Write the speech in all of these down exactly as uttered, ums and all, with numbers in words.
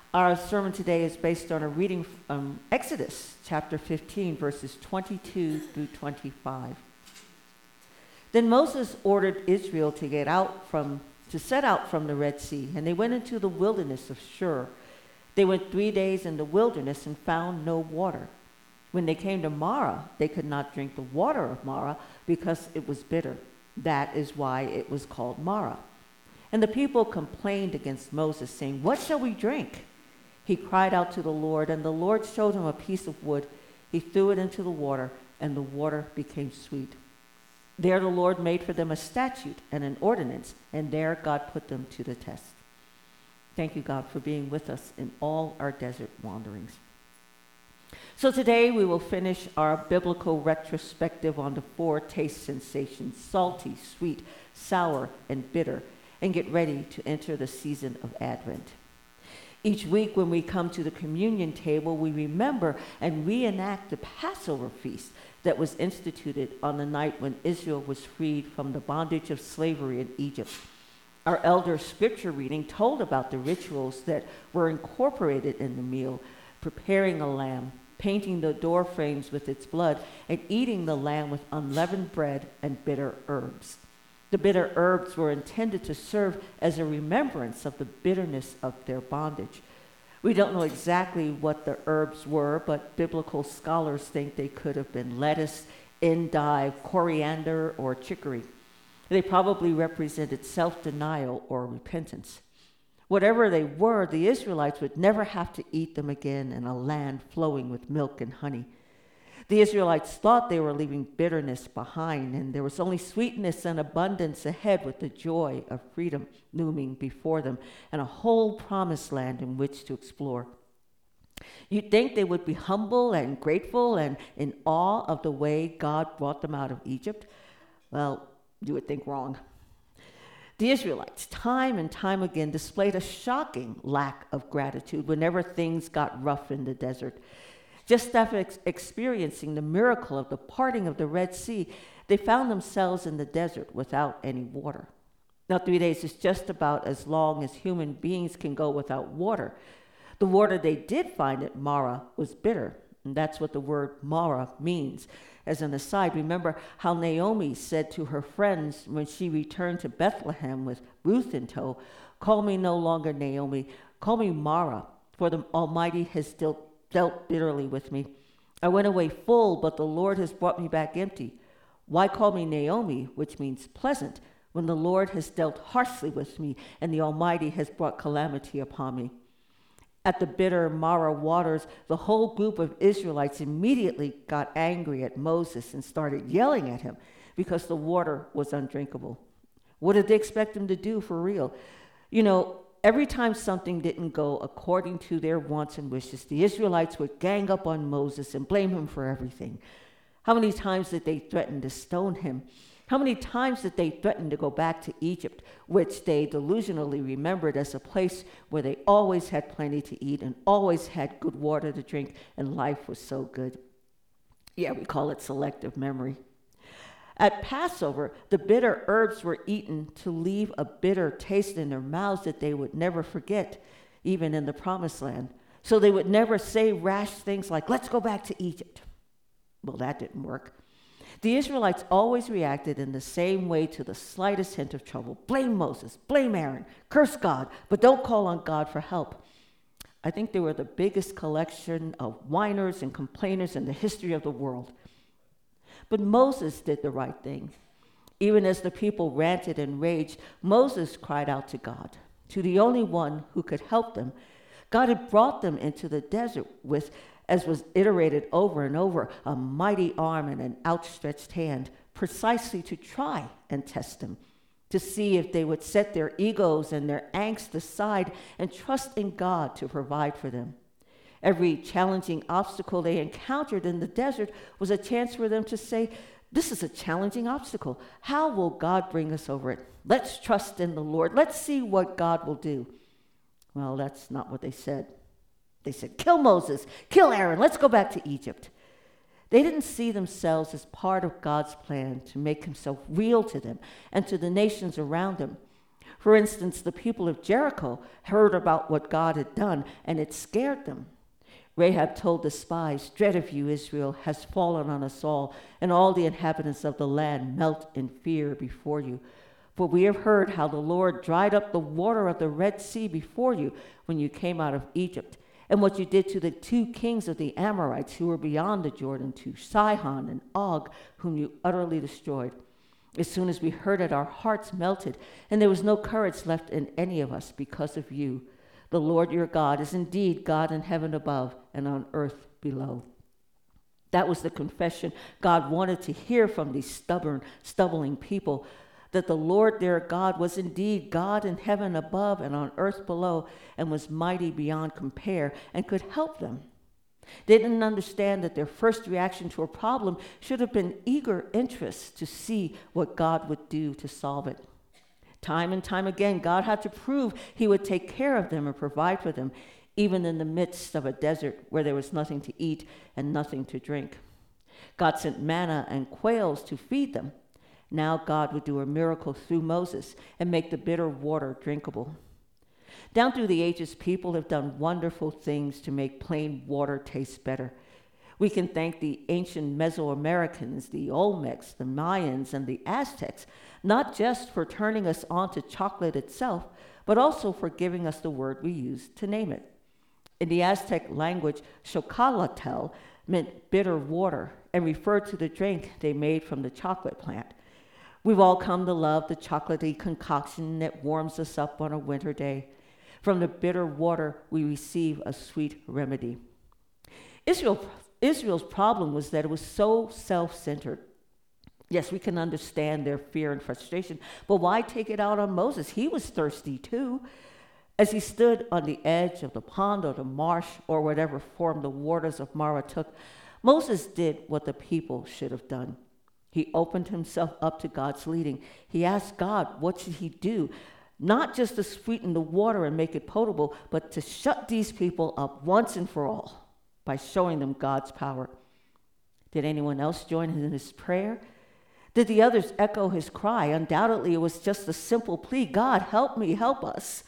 Our sermon today is based on a reading from Exodus chapter fifteen, verses twenty-two through twenty-five. Then Moses ordered Israel to get out from, to set out from the Red Sea, and they went into the wilderness of Shur. They went three days in the wilderness and found no water. When they came to Marah, they could not drink the water of Marah because it was bitter. That is why it was called Marah. And the people complained against Moses, saying, "What shall we drink?" He cried out to the Lord, and the Lord showed him a piece of wood. He threw it into the water, and the water became sweet. There the Lord made for them a statute and an ordinance, and there God put them to the test. Thank you, God, for being with us in all our desert wanderings. So today we will finish our biblical retrospective on the four taste sensations: salty, sweet, sour, and bitter, and get ready to enter the season of Advent. Each week when we come to the communion table, we remember and reenact the Passover feast that was instituted on the night when Israel was freed from the bondage of slavery in Egypt. Our elder scripture reading told about the rituals that were incorporated in the meal: preparing a lamb, painting the door frames with its blood, and eating the lamb with unleavened bread and bitter herbs. The bitter herbs were intended to serve as a remembrance of the bitterness of their bondage. We don't know exactly what the herbs were, but biblical scholars think they could have been lettuce, endive, coriander, or chicory. They probably represented self-denial or repentance. Whatever they were, the Israelites would never have to eat them again in a land flowing with milk and honey. The Israelites thought they were leaving bitterness behind, and there was only sweetness and abundance ahead, with the joy of freedom looming before them and a whole promised land in which to explore. You'd think they would be humble and grateful and in awe of the way God brought them out of Egypt. Well, you would think wrong. The Israelites, time and time again, displayed a shocking lack of gratitude whenever things got rough in the desert. Just after ex- experiencing the miracle of the parting of the Red Sea, they found themselves in the desert without any water. Now, three days is just about as long as human beings can go without water. The water they did find at Marah was bitter, and that's what the word Marah means. As an aside, remember how Naomi said to her friends when she returned to Bethlehem with Ruth in tow, "Call me no longer Naomi, call me Marah, for the Almighty has still dealt bitterly with me. I went away full, but the Lord has brought me back empty. Why call me Naomi, which means pleasant, when the Lord has dealt harshly with me and the Almighty has brought calamity upon me?" At the bitter Marah waters, the whole group of Israelites immediately got angry at Moses and started yelling at him because the water was undrinkable. What did they expect him to do for real? You know, every time something didn't go according to their wants and wishes, the Israelites would gang up on Moses and blame him for everything. How many times did they threaten to stone him? How many times did they threaten to go back to Egypt, which they delusionally remembered as a place where they always had plenty to eat and always had good water to drink, and life was so good? Yeah, we call it selective memory. At Passover, the bitter herbs were eaten to leave a bitter taste in their mouths that they would never forget, even in the Promised Land. So they would never say rash things like, "Let's go back to Egypt." Well, that didn't work. The Israelites always reacted in the same way to the slightest hint of trouble. Blame Moses, blame Aaron, curse God, but don't call on God for help. I think they were the biggest collection of whiners and complainers in the history of the world. But Moses did the right thing. Even as the people ranted and raged, Moses cried out to God, to the only one who could help them. God had brought them into the desert with, as was iterated over and over, a mighty arm and an outstretched hand, precisely to try and test them, to see if they would set their egos and their angst aside and trust in God to provide for them. Every challenging obstacle they encountered in the desert was a chance for them to say, "This is a challenging obstacle. How will God bring us over it? Let's trust in the Lord. Let's see what God will do." Well, that's not what they said. They said, "Kill Moses, kill Aaron, let's go back to Egypt." They didn't see themselves as part of God's plan to make himself real to them and to the nations around them. For instance, the people of Jericho heard about what God had done, and it scared them. Rahab told the spies, "Dread of you, Israel, has fallen on us all, and all the inhabitants of the land melt in fear before you. For we have heard how the Lord dried up the water of the Red Sea before you when you came out of Egypt, and what you did to the two kings of the Amorites who were beyond the Jordan, to Sihon and Og, whom you utterly destroyed. As soon as we heard it, our hearts melted, and there was no courage left in any of us because of you. The Lord your God is indeed God in heaven above and on earth below." That was the confession God wanted to hear from these stubborn, stumbling people, that the Lord their God was indeed God in heaven above and on earth below, and was mighty beyond compare, and could help them. They didn't understand that their first reaction to a problem should have been eager interest to see what God would do to solve it. Time and time again, God had to prove he would take care of them and provide for them, even in the midst of a desert where there was nothing to eat and nothing to drink. God sent manna and quails to feed them. Now God would do a miracle through Moses and make the bitter water drinkable. Down through the ages, people have done wonderful things to make plain water taste better. We can thank the ancient Mesoamericans, the Olmecs, the Mayans, and the Aztecs, not just for turning us on to chocolate itself, but also for giving us the word we use to name it. In the Aztec language, chocolatl meant bitter water and referred to the drink they made from the chocolate plant. We've all come to love the chocolatey concoction that warms us up on a winter day. From the bitter water, we receive a sweet remedy. Israel, Israel's problem was that it was so self-centered. Yes, we can understand their fear and frustration, but why take it out on Moses? He was thirsty too. As he stood on the edge of the pond or the marsh or whatever form the waters of Marah took, Moses did what the people should have done. He opened himself up to God's leading. He asked God, what should he do? Not just to sweeten the water and make it potable, but to shut these people up once and for all by showing them God's power. Did anyone else join in his prayer? Did the others echo his cry? Undoubtedly, it was just a simple plea, God, help me, help us.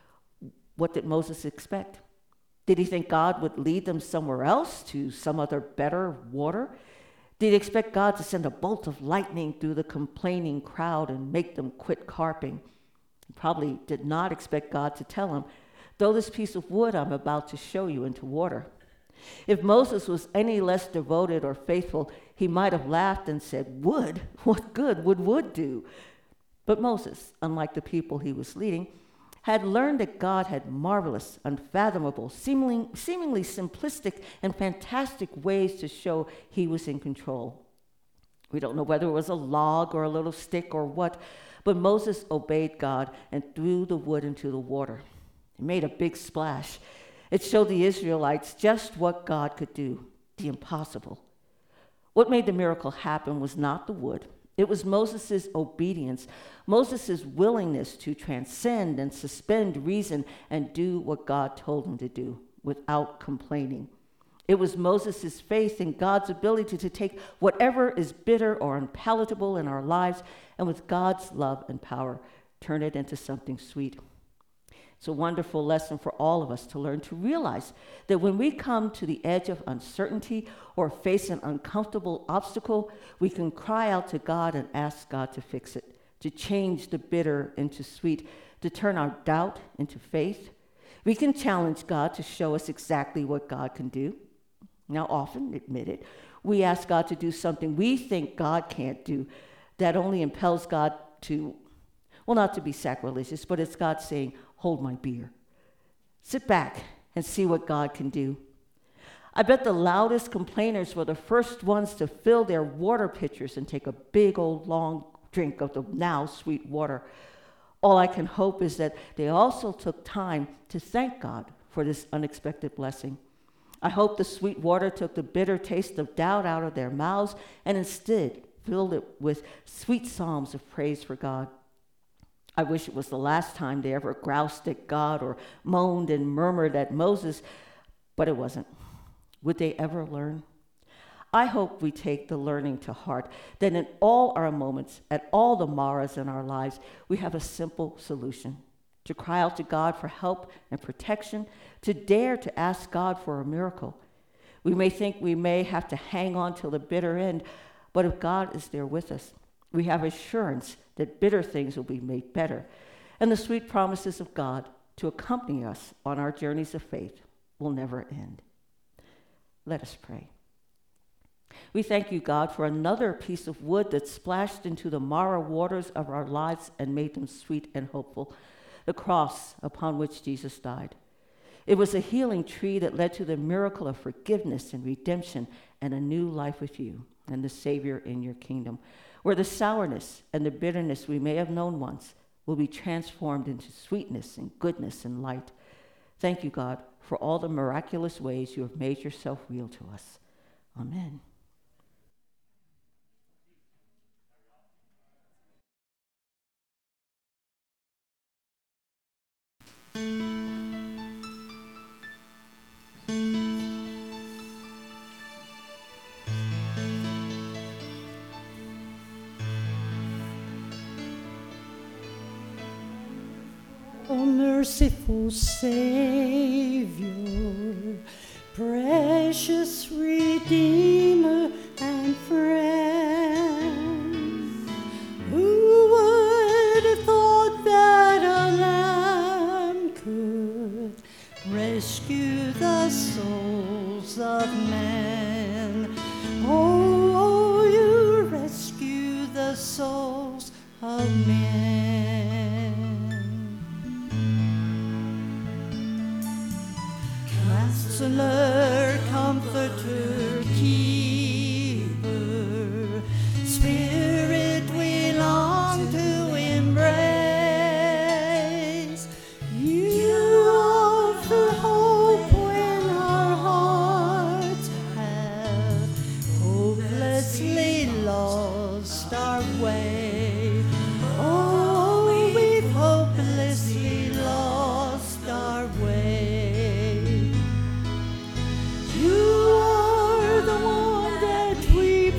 What did Moses expect? Did he think God would lead them somewhere else to some other better water? Did he expect God to send a bolt of lightning through the complaining crowd and make them quit carping? He probably did not expect God to tell him, throw this piece of wood I'm about to show you into water. If Moses was any less devoted or faithful, he might have laughed and said, wood? What good would wood do? But Moses, unlike the people he was leading, had learned that God had marvelous, unfathomable, seemingly, seemingly simplistic and fantastic ways to show he was in control. We don't know whether it was a log or a little stick or what, but Moses obeyed God and threw the wood into the water. It made a big splash. It showed the Israelites just what God could do, the impossible. What made the miracle happen was not the wood. It was Moses' obedience, Moses' willingness to transcend and suspend reason and do what God told him to do without complaining. It was Moses' faith in God's ability to take whatever is bitter or unpalatable in our lives and with God's love and power, turn it into something sweet. It's a wonderful lesson for all of us to learn to realize that when we come to the edge of uncertainty or face an uncomfortable obstacle, we can cry out to God and ask God to fix it, to change the bitter into sweet, to turn our doubt into faith. We can challenge God to show us exactly what God can do. Now, often, admit it, we ask God to do something we think God can't do that only impels God to, well, not to be sacrilegious, but it's God saying, hold my beer. Sit back and see what God can do. I bet the loudest complainers were the first ones to fill their water pitchers and take a big old long drink of the now sweet water. All I can hope is that they also took time to thank God for this unexpected blessing. I hope the sweet water took the bitter taste of doubt out of their mouths and instead filled it with sweet psalms of praise for God. I wish it was the last time they ever groused at God or moaned and murmured at Moses, but it wasn't. Would they ever learn? I hope we take the learning to heart, that in all our moments, at all the maras in our lives, we have a simple solution: to cry out to God for help and protection, to dare to ask God for a miracle. We may think we may have to hang on till the bitter end, but if God is there with us, we have assurance that bitter things will be made better, and the sweet promises of God to accompany us on our journeys of faith will never end. Let us pray. We thank you, God, for another piece of wood that splashed into the Mara waters of our lives and made them sweet and hopeful, the cross upon which Jesus died. It was a healing tree that led to the miracle of forgiveness and redemption and a new life with you and the Savior in your kingdom, where the sourness and the bitterness we may have known once will be transformed into sweetness and goodness and light. Thank you, God, for all the miraculous ways you have made yourself real to us. Amen. O merciful Savior, precious Redeemer and friend, who would have thought that a lamb could rescue the souls of men? Oh, you rescue the souls of men. Counselor, comforter, keeper, Spirit we long to embrace. You offer hope when our hearts have hopelessly lost our way. Oh, we've hopelessly lost our way. You are the one that we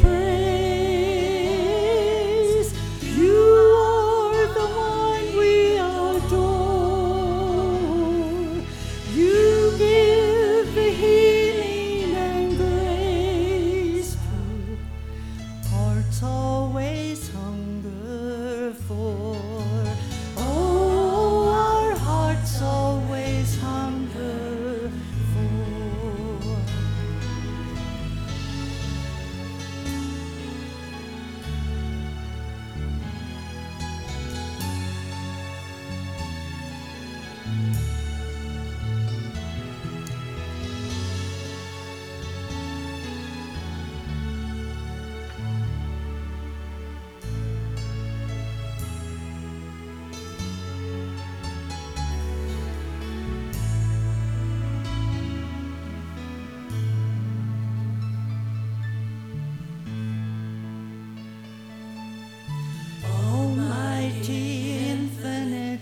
praise. You are the one we adore. You give the healing and grace to hearts always hunger for. Oh, our hearts always hunger for. Almighty, infinite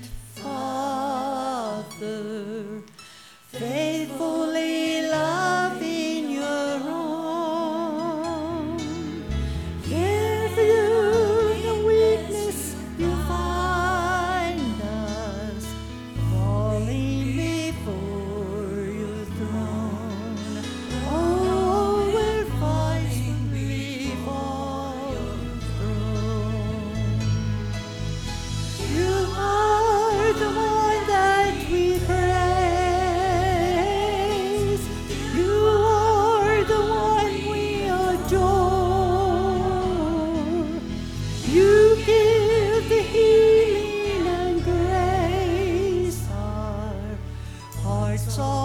Father, faithfully loving your own, give you the weakness you find us, falling before your throne. Oh, we're fighting before your throne. You are the one that we praise. You are the one we adore. You give the healing and grace our hearts all